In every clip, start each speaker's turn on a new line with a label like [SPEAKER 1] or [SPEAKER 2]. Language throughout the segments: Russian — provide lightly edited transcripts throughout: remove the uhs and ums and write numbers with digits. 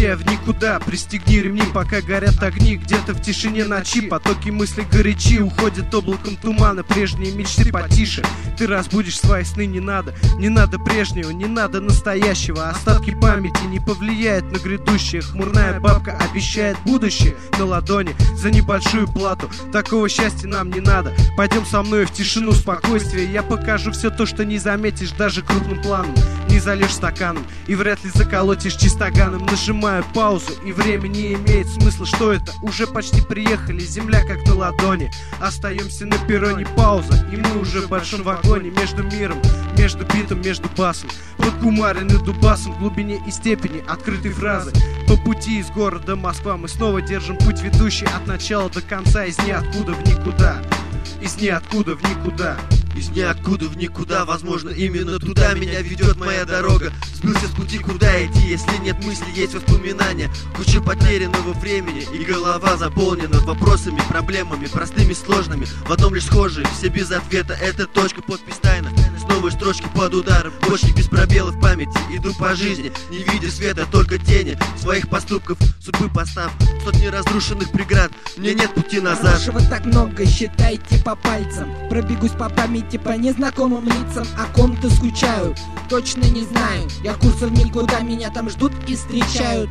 [SPEAKER 1] летя в никуда. Пристегни ремни, пока горят огни. Где-то в тишине ночи потоки мыслей горячи. Уходит облаком тумана прежние мечты потише. Ты разбудишь свои сны, не надо прежнего, не надо настоящего. Остатки памяти не повлияют на грядущее. Хмурная бабка обещает будущее на ладони за небольшую плату. Такого счастья нам не надо. Пойдем со мной в тишину, спокойствие. Я покажу все то, что не заметишь даже крупным планом. Не зальешь стаканом и вряд ли заколотишь чистоганом. Нажимаю паузу, и время не имеет смысла. Что это? Уже почти приехали, земля как на ладони. Остаемся на перроне, пауза, и мы уже в большом вагоне. Между миром, между битом, между басом. Подкумарены дубасом в глубине и степени открытой фразы. По пути из города Москва мы снова держим путь, ведущий от начала до конца. Из ниоткуда в никуда, из ниоткуда в никуда.
[SPEAKER 2] Из ниоткуда в никуда, возможно, именно туда меня ведет моя дорога. Сбился с пути, куда идти, если нет мысли, есть воспоминания. Куча потерянного времени, и голова заполнена вопросами, проблемами, простыми, сложными. В одном лишь схожие, все без ответа, это точка, подпись тайна. С новой строчки под ударом, почки без пробелов в памяти. Иду по жизни, не видя света, только тени своих поступков, судьбы постав, сотни разрушенных преград. Мне нет пути назад.
[SPEAKER 3] Хорошего так много, считайте по пальцам. Пробегусь по памяти по незнакомым лицам. О ком-то скучаю, точно не знаю. Я курсом никуда, меня там ждут и встречают.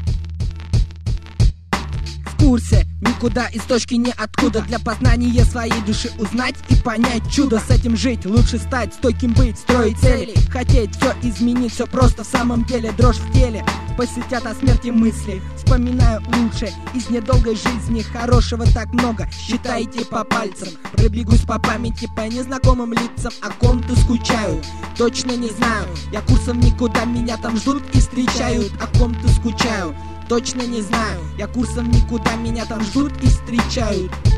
[SPEAKER 3] В курсе, никуда из точки ниоткуда. Для познания своей души узнать и понять чудо. С этим жить, лучше стать, стойким быть, строить цели. Хотеть все изменить, все просто в самом деле. Дрожь в теле, посетят о смерти мысли. Вспоминаю лучше из недолгой жизни. Хорошего так много, считайте по пальцам. Пробегусь по памяти по незнакомым лицам. О ком-то скучаю, точно не знаю. Я курсом никуда, меня там ждут и встречают. О ком-то скучаю, точно не знаю. Я курсом никуда, меня там ждут и встречают.